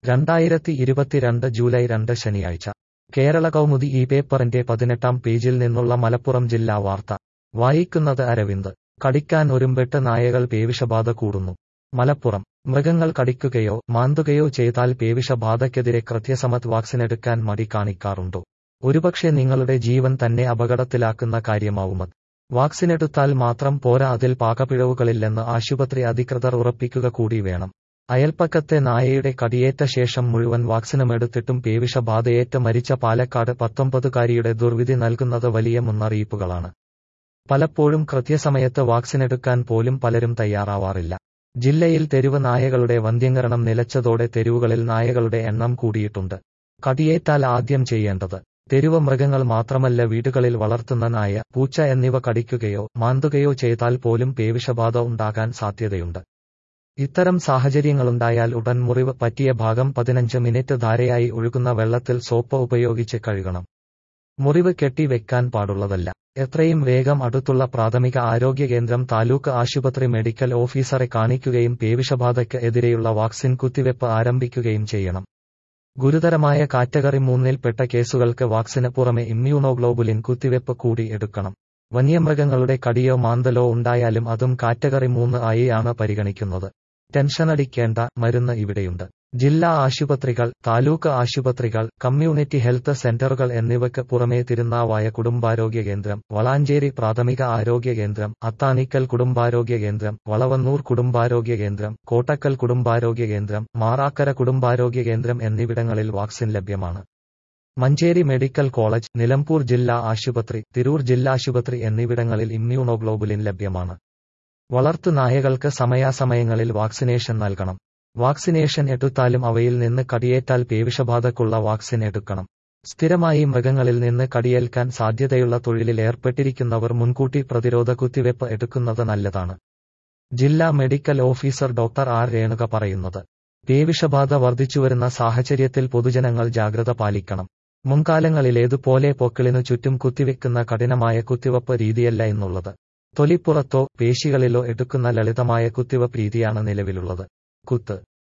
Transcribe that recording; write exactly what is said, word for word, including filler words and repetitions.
രണ്ടായിരത്തി ഇരുപത്തിരണ്ട് ജൂലൈ രണ്ട് ശനിയാഴ്ച കേരള കൗമുദി ഈ പേപ്പറിന്റെ പതിനെട്ടാം പേജിൽ നിന്നുള്ള മലപ്പുറം ജില്ലാ വാർത്ത വായിക്കുന്നത് അരവിന്ദ്. കടിക്കാൻ ഒരുമ്പെട്ട് നായകൾ പേവിഷബാധ കൂടുന്നു. മലപ്പുറം. മൃഗങ്ങൾ കടിക്കുകയോ മാന്തുകയോ ചെയ്താൽ പേവിഷബാധയ്ക്കെതിരെ കൃത്യസമയത്ത് വാക്സിനെടുക്കാൻ മടി കാണിക്കാറുണ്ടോ? ഒരുപക്ഷെ നിങ്ങളുടെ ജീവൻ തന്നെ അപകടത്തിലാക്കുന്ന കാര്യമാവുമത്. വാക്സിനെടുത്താൽ മാത്രം പോരാ, അതിൽ പാകപ്പിഴവുകളില്ലെന്ന് ആശുപത്രി അധികൃതർ ഉറപ്പിക്കുക കൂടി വേണം. അയൽപ്പക്കത്തെ നായയുടെ കടിയേറ്റ ശേഷം മുഴുവൻ വാക്സിനുമെടുത്തിട്ടും പേവിഷബാധയേറ്റ് മരിച്ച പാലക്കാട് പത്തൊമ്പതുകാരിയുടെ ദുർവിധി നൽകുന്നത് വലിയ മുന്നറിയിപ്പുകളാണ്. പലപ്പോഴും കൃത്യസമയത്ത് വാക്സിനെടുക്കാൻ പോലും പലരും തയ്യാറാവാറില്ല. ജില്ലയിൽ തെരുവ് നായകളുടെ വന്ധ്യംകരണം നിലച്ചതോടെ തെരുവുകളിൽ നായകളുടെ എണ്ണം കൂടിയിട്ടുണ്ട്. കടിയേറ്റാൽ ആദ്യം ചെയ്യേണ്ടത്, തെരുവ് മൃഗങ്ങൾ മാത്രമല്ല വീടുകളിൽ വളർത്തുന്ന നായ, പൂച്ച എന്നിവ കടിക്കുകയോ മാന്തുകയോ ചെയ്താൽ പോലും പേവിഷബാധ ഉണ്ടാകാൻ സാധ്യതയുണ്ട്. ഇത്തരം സാഹചര്യങ്ങളുണ്ടായാൽ ഉടൻ മുറിവ് പറ്റിയ ഭാഗം പതിനഞ്ച് മിനിറ്റ് ധാരയായി ഒഴുകുന്ന വെള്ളത്തിൽ സോപ്പ് ഉപയോഗിച്ച് കഴുകണം. മുറിവ് കെട്ടി വെക്കാൻ പാടുള്ളതല്ല. എത്രയും വേഗം അടുത്തുള്ള പ്രാഥമിക ആരോഗ്യ കേന്ദ്രം, താലൂക്ക് ആശുപത്രി മെഡിക്കൽ ഓഫീസറെ കാണിക്കുകയും പേവിഷബാധയ്ക്ക് എതിരെയുള്ള വാക്സിൻ കുത്തിവെപ്പ് ആരംഭിക്കുകയും ചെയ്യണം. ഗുരുതരമായ കാറ്റഗറി മൂന്നിൽപ്പെട്ട കേസുകൾക്ക് വാക്സിന് പുറമെ ഇമ്മ്യൂണോഗ്ലോബുലിൻ കുത്തിവെപ്പ് കൂടി എടുക്കണം. വന്യമൃഗങ്ങളുടെ കടിയോ മാന്തലോ ഉണ്ടായാലും അതും കാറ്റഗറി മൂന്ന് ആയി ആണ് പരിഗണിക്കുന്നത്. ടെൻഷനടിക്കേണ്ട, മരുന്ന് ഇവിടെയുണ്ട്. ജില്ലാ ആശുപത്രികൾ, താലൂക്ക് ആശുപത്രികൾ, കമ്മ്യൂണിറ്റി ഹെൽത്ത് സെന്ററുകൾ എന്നിവയ്ക്ക് പുറമെ തിരുനാവായ കുടുംബാരോഗ്യ കേന്ദ്രം, വളാഞ്ചേരി പ്രാഥമിക ആരോഗ്യ കേന്ദ്രം, അത്താണിക്കൽ കുടുംബാരോഗ്യ കേന്ദ്രം, വളവന്നൂർ കുടുംബാരോഗ്യ കേന്ദ്രം, കോട്ടക്കൽ കുടുംബാരോഗ്യ കേന്ദ്രം, മാറാക്കര കുടുംബാരോഗ്യ കേന്ദ്രം എന്നിവിടങ്ങളിൽ വാക്സിൻ ലഭ്യമാണ്. മഞ്ചേരി മെഡിക്കൽ കോളേജ്, നിലമ്പൂർ ജില്ലാ ആശുപത്രി, തിരൂർ ജില്ലാശുപത്രി എന്നിവിടങ്ങളിൽ ഇമ്മ്യൂണോഗ്ലോബുലിൻ ലഭ്യമാണ്. വളർത്തു നായകൾക്ക് സമയാസമയങ്ങളിൽ വാക്സിനേഷൻ നൽകണം. വാക്സിനേഷൻ എടുത്താലും അവയിൽ നിന്ന് കടിയേറ്റാൽ പേവിഷബാധക്കുള്ള വാക്സിൻ എടുക്കണം. സ്ഥിരമായി മൃഗങ്ങളിൽ നിന്ന് കടിയേൽക്കാൻ സാധ്യതയുള്ള തൊഴിലിൽ ഏർപ്പെട്ടിരിക്കുന്നവർ മുൻകൂട്ടി പ്രതിരോധ കുത്തിവെപ്പ് എടുക്കുന്നത് നല്ലതാണ്. ജില്ലാ medical officer doctor R Renuka പറയുന്നത്. പേവിഷബാധ വർദ്ധിച്ചുവരുന്ന സാഹചര്യത്തിൽ പൊതുജനങ്ങൾ ജാഗ്രത പാലിക്കണം. മുൻകാലങ്ങളിലേതുപോലെ പൊക്കിളിനു ചുറ്റും കുത്തിവെക്കുന്ന കഠിനമായ കുത്തിവെപ്പ് രീതിയല്ല എന്നുള്ളത്. തൊലിപ്പുറത്തോ പേശികളിലോ എടുക്കുന്ന ലളിതമായ കുത്തിവെപ്പ് രീതിയാണ് നിലവിലുള്ളത്. കുത്ത്